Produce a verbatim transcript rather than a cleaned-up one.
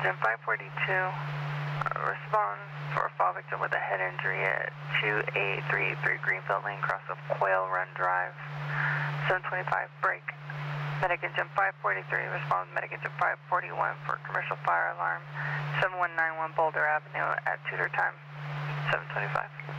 Engine five forty-two, uh, respond for a fall victim with a head injury at two eight three eight three Greenfield Lane, cross of Quail Run Drive, seven twenty-five, break. Medic Engine five forty-three, respond with Medic Engine five forty-one for commercial fire alarm, seven one nine one Boulder Avenue at Tudor time, seven twenty-five.